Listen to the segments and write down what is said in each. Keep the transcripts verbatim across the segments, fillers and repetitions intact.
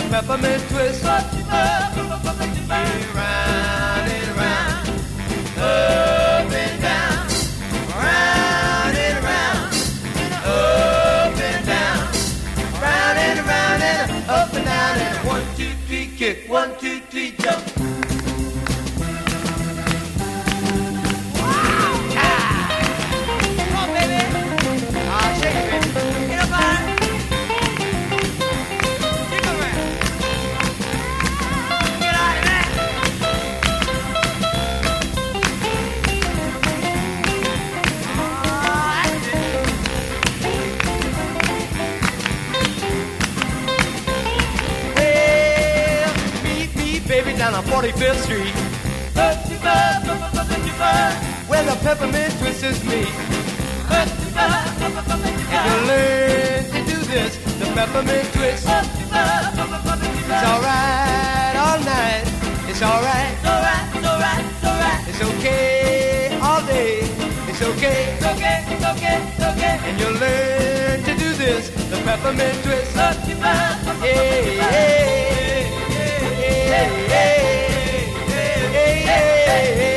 peppermint twist. Round and round, up and down, round and round, up and down, round and round and up and down and one, two, three, kick, one, two, three, jump. Down on forty-fifth Street, where the peppermint twist is me. And you learn to do this, the peppermint twist. It's alright all night, it's alright, it's alright, it's alright, it's alright. It's okay all day, it's okay, it's okay, it's okay, it's okay. And you learn to do this, the peppermint twist. Yeah, yeah. Hey, hey, hey, hey, hey.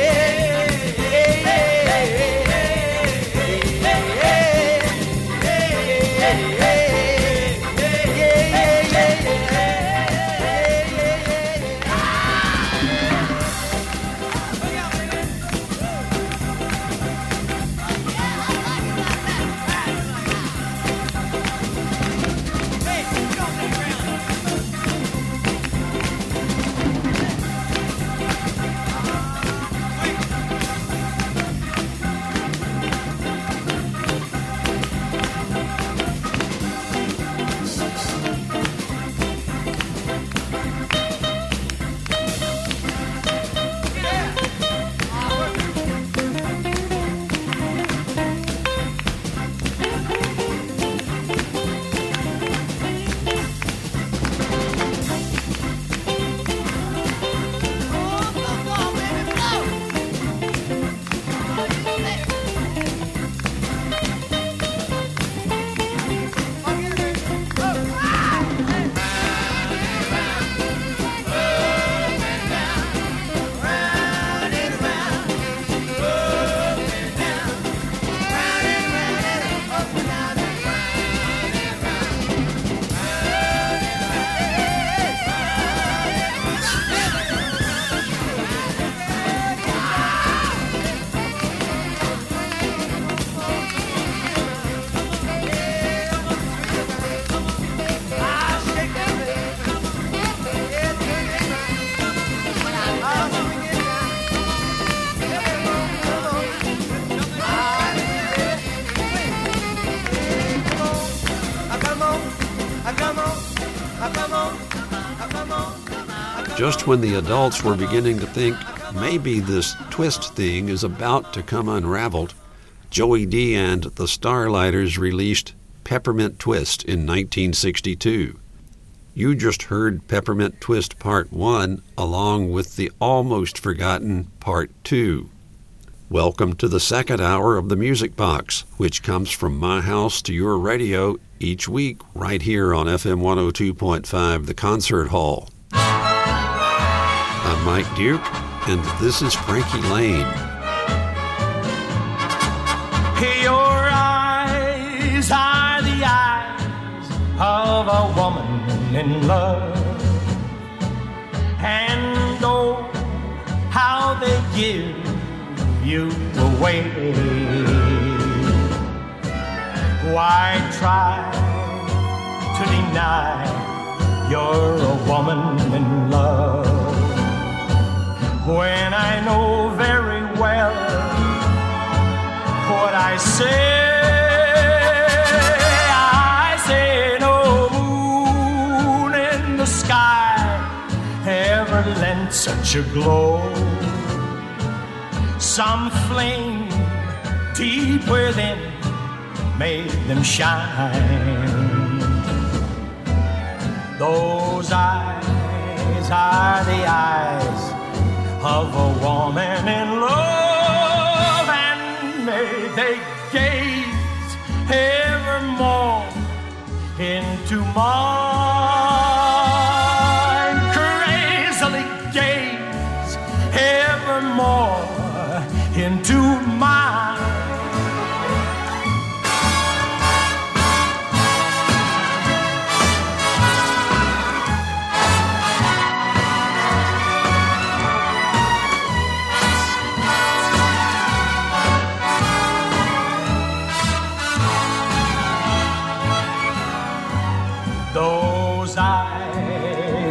Just when the adults were beginning to think maybe this twist thing is about to come unraveled, Joey D and the Starlighters released Peppermint Twist in nineteen sixty-two. You just heard Peppermint Twist Part one along with the almost forgotten Part two. Welcome to the second hour of the Music Box, which comes from my house to your radio each week right here on F M one oh two point five, The Concert Hall. I'm Mike Duke, and this is Frankie Lane. Your eyes are the eyes of a woman in love, and oh, how they give you away. Why try to deny you're a woman in love when I know very well what I say? I say no moon in the sky ever lent such a glow. Some flame deep within made them shine. Those eyes are the eyes of a woman in love, and may they gaze evermore into mine.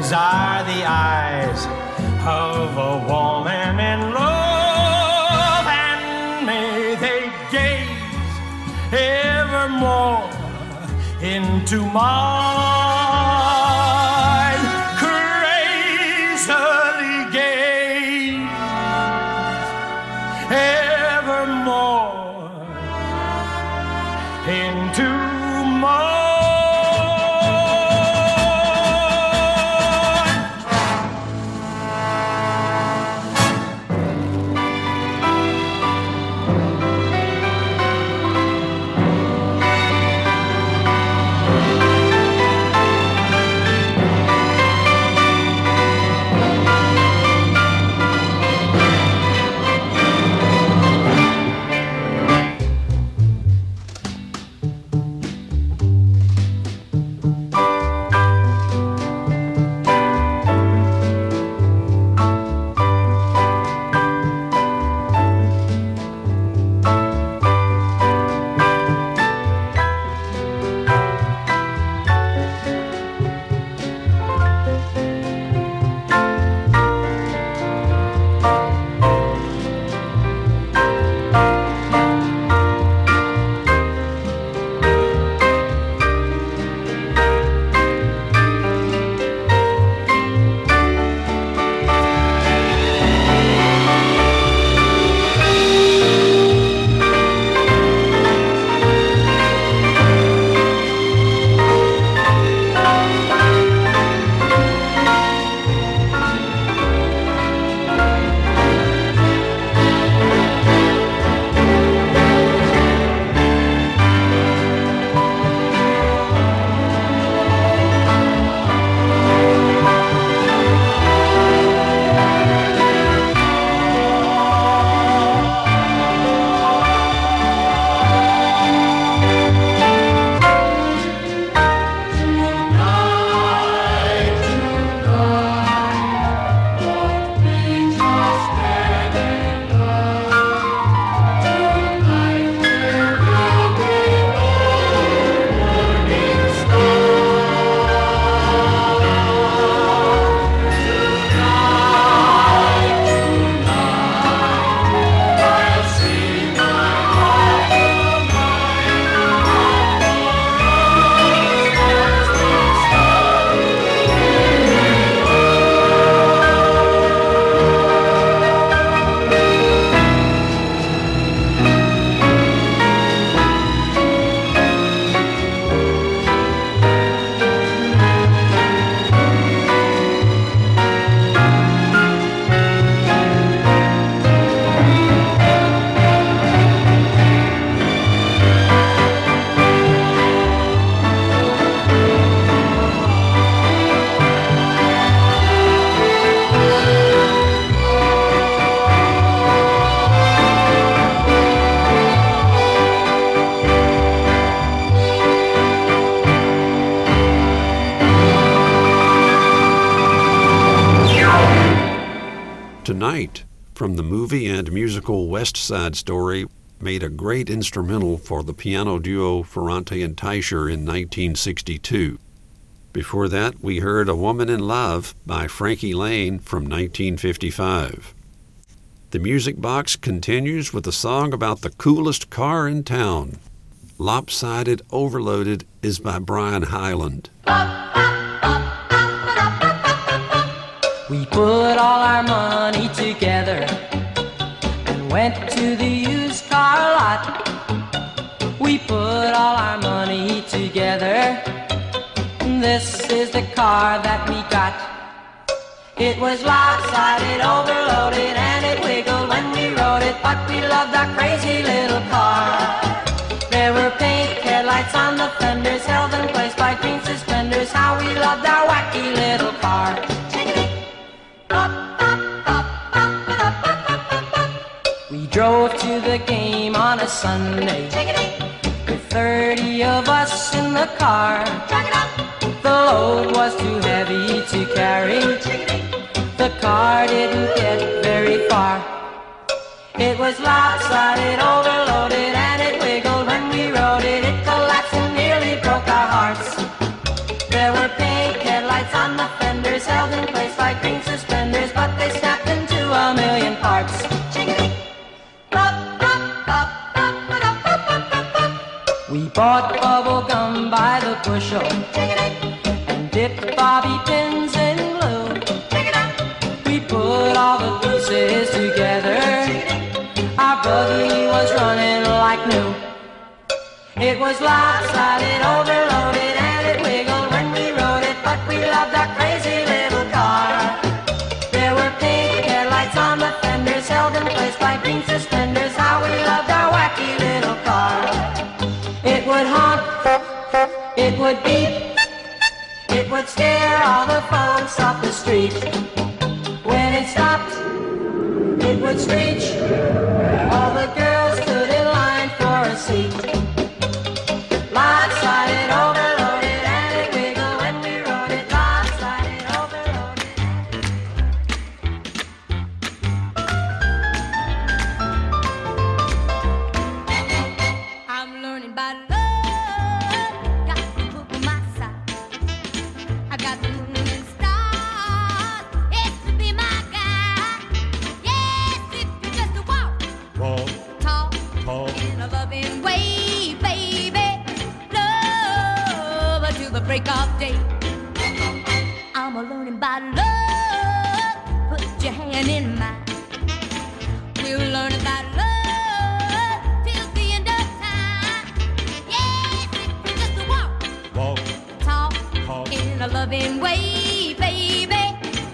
eyes are the eyes of a woman in love, and may they gaze evermore into mine, crazily gaze evermore into mine. Tonight, from the movie and musical West Side Story, made a great instrumental for the piano duo Ferrante and Teicher in nineteen sixty-two. Before that, we heard A Woman in Love by Frankie Laine from nineteen fifty-five. The Music Box continues with a song about the coolest car in town. Lopsided Overloaded is by Brian Hyland. We put all our money together and went to the used car lot. We put all our money together. This is the car that we got. It was lopsided, overloaded, and it wiggled when we rode it, but we loved our crazy little car. There were pink headlights on the fenders, held in place by green suspenders. How we loved our wacky little car. We drove to the game on a Sunday with thirty of us in the car. The load was too heavy to carry. The car didn't get very far. It was lopsided, overloaded, and it wiggled when we rode it. It collapsed and nearly broke our hearts. There were pink headlights on the fenders, We bought bubble gum by the bushel and dipped bobby pins in glue. We put all the pieces together. Our buggy was running like new. It was lopsided, overloaded, and it wiggled when we rode it, but we loved our crazy little car. There were pink headlights on the fenders, held in place by green suspenders. How we loved our wacky little car. It would honk, it would beep, it would scare all the folks off the street. When it stopped, it would screech. All the girls stood in line for a seat. Lopsided, overloaded, and it wiggled when we rode it. Lopsided, overloaded. I'm learning about love. Got the book on my side. I got the moon and stars. It's to be my guide. Yes, if you just walk, Walk, talk, talk. in a loving way, baby. Love to the break of day. I'm a learning about love. Put your hand in mine. We'll learn about love till the end of time. Yes, if you just walk, walk, talk, talk. in a loving way, baby.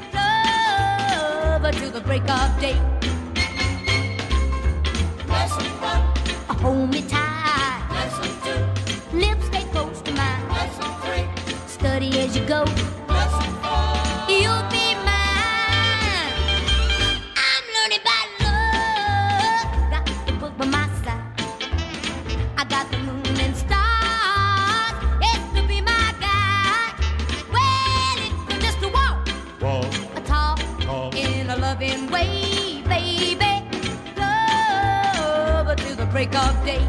Love to the break of day. Lesson one, Hold me tight. lesson two, Lips stay close to mine. lesson three, Study as you go. lesson four. You'll be mine. I'm learning about love. Got the book by my side. I got the moon and stars. It's to be my guide. Well, it's just a walk, Walk, a talk, talk. in a loving way, baby. Love to the break of day.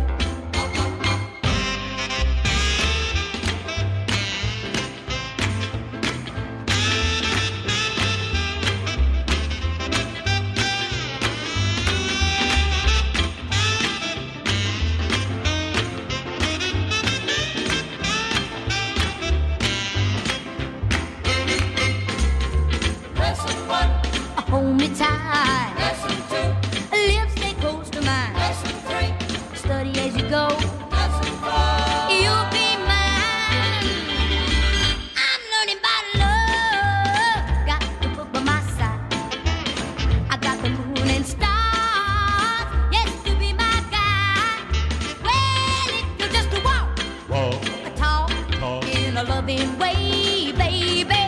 Lesson one, Hold me tight. lesson two, Lips stay close to mine. lesson three, Study as you go. lesson four. You'll be mine. I'm learning about love. Got the book by my side. I got the moon and stars. Yes, to be my guide. Well, if you just walk, Walk, talk, talk. in a loving way, baby.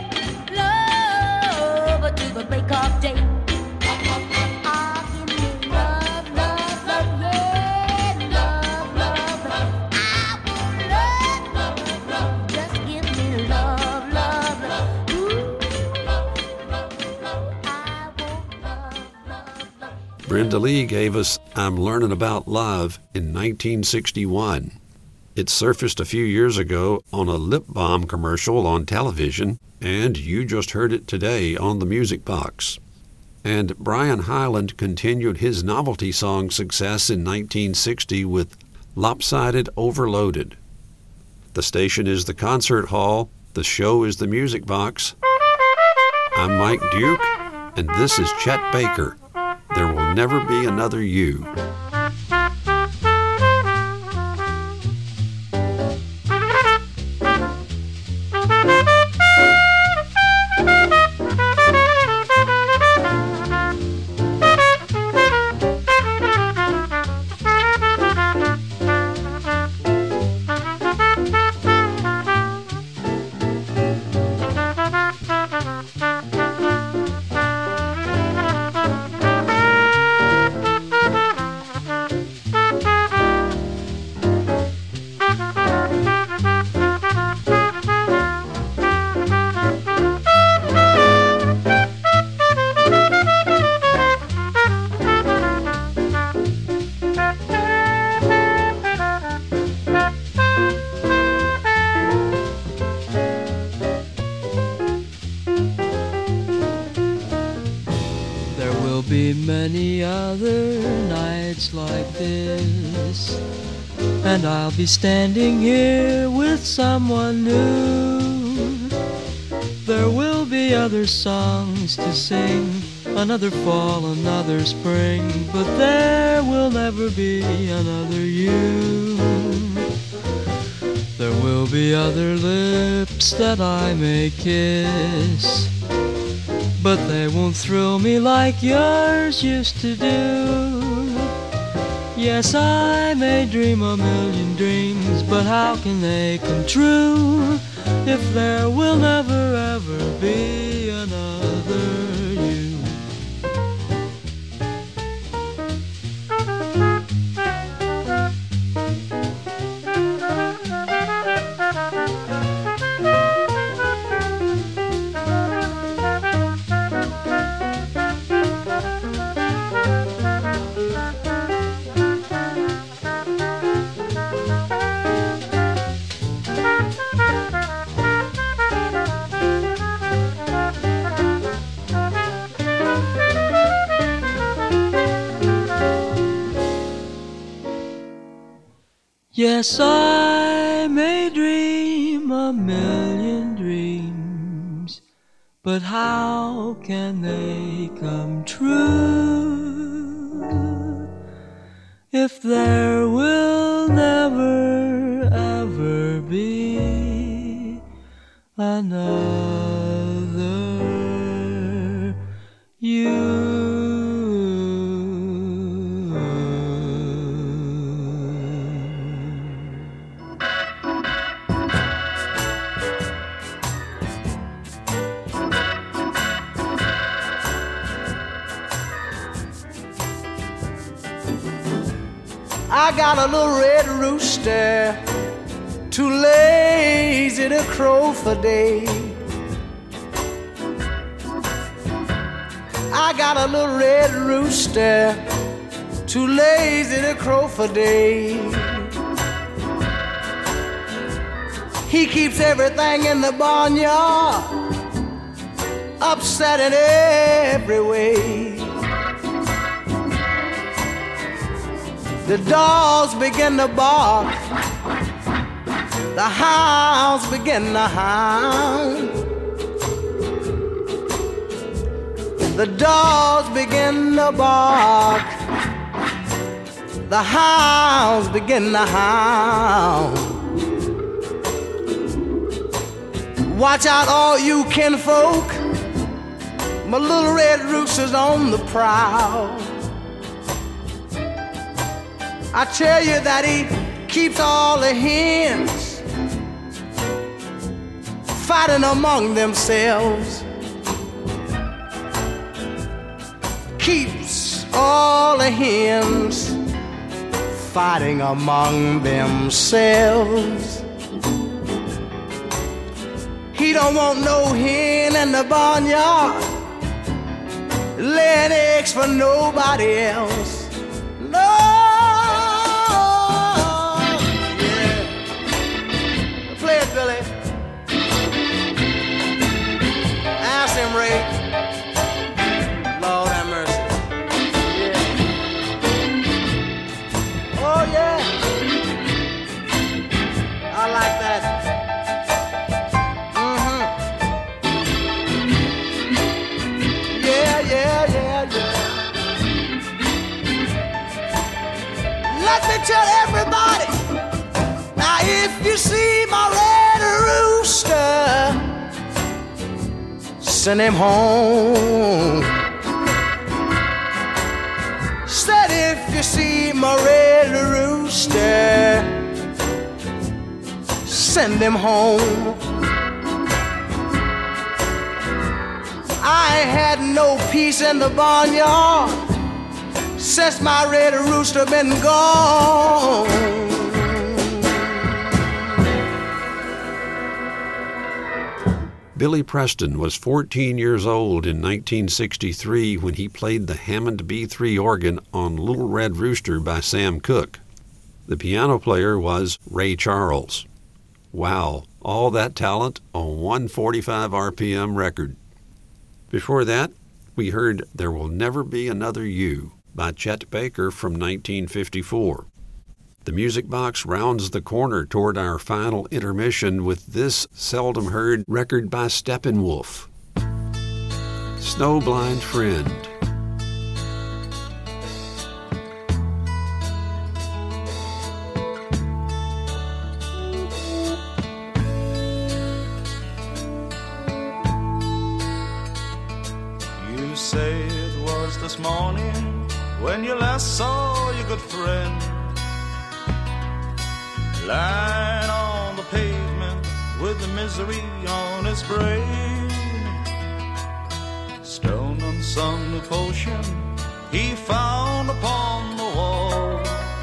Love to the break of day. Ah, give me love, love, love, yeah, love, love, love. I want love, love, love. Just give me love, love, love. Ooh, love, love, love. I want love, love, love. Brenda Lee gave us I'm Learning About Love in nineteen sixty-one. It surfaced a few years ago on a lip balm commercial on television, and you just heard it today on the Music Box. And Brian Hyland continued his novelty song success in nineteen sixty with Lopsided Overloaded. The station is the Concert Hall. The show is the Music Box. I'm Mike Duke, and this is Chet Baker. There will never be another you. There'll be many other nights like this, and I'll be standing here with someone new. There will be other songs to sing, another fall, another spring, but there will never be another you. There will be other lips that I may kiss, but they won't thrill me like yours used to do. Yes, I may dream a million dreams, but how can they come true if there will never ever be another you? Yes, I may dream a million dreams, but how can they come true if there will never ever be another you? I got a little red rooster, too lazy to crow for day. I got a little red rooster, too lazy to crow for day. He keeps everything in the barnyard upset in every way. The dogs begin to bark, the hounds begin to hound. The dogs begin to bark, the hounds begin to hound. Watch out all you kinfolk, my little red rooster's on the prowl. I tell you that he keeps all the hens fighting among themselves. Keeps all the hens fighting among themselves. He don't want no hen in the barnyard laying eggs for nobody else. No. Billy, ask him, Ray. Lord have mercy. Yeah. Oh yeah, I like that. Mm-hmm. Yeah, yeah, yeah, yeah. Let me tell everybody. Now, if you see my red rooster, send him home. Said if you see my red rooster, send him home. I ain't had no peace in the barnyard since my red rooster been gone. Billy Preston was fourteen years old in nineteen sixty-three when he played the Hammond B three organ on Little Red Rooster by Sam Cooke. The piano player was Ray Charles. Wow, all that talent on one forty-five R P M record. Before that, we heard There Will Never Be Another You by Chet Baker from nineteen fifty-four. The Music Box rounds the corner toward our final intermission with this seldom heard record by Steppenwolf, Snowblind Friend. You say it was this morning when you last saw your good friend lying on the pavement with the misery on his brain. Stone and some new potion he found upon the wall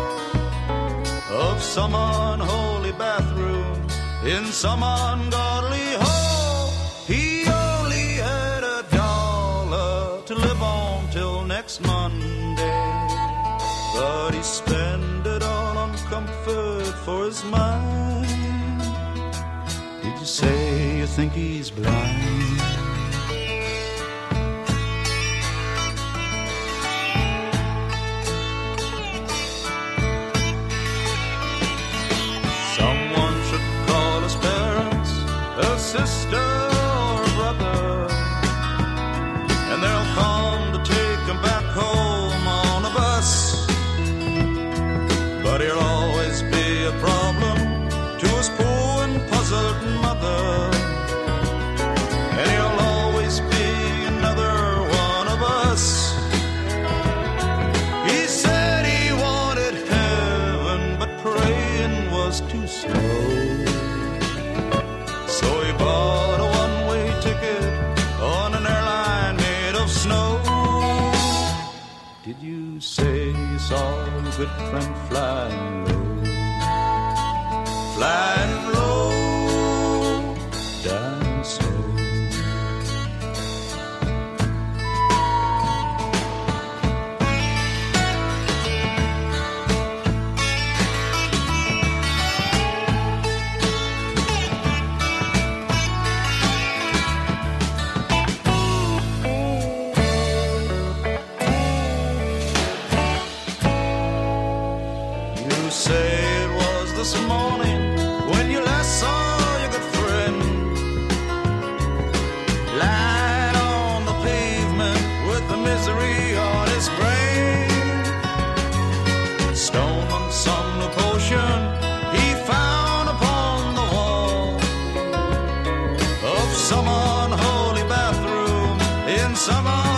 of some unholy bathroom in some ungodly hall. He only had a dollar to live on till next Monday, but he spent it all on comfort for his mind. Did you say you think he's blind? Someone should call his parents, a sister or a brother, and they'll come to take him back home on a bus. But he'll always be a problem to his poor and puzzled mother, and he'll always be another one of us. He said he wanted heaven, but praying was too slow, so he bought a one-way ticket on an airline made of snow. Did you say you saw your good friend flying low, flying low, down slow? You say it was this morning when you last saw your good friend lying on the pavement with the misery on his brain. Stone and some new potion he found upon the wall of some unholy bathroom in some